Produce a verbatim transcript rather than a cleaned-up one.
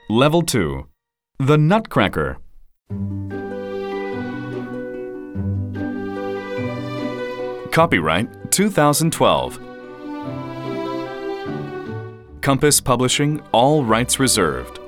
Level two. The Nutcracker. Copyright two thousand twelve. Compass Publishing, all rights reserved.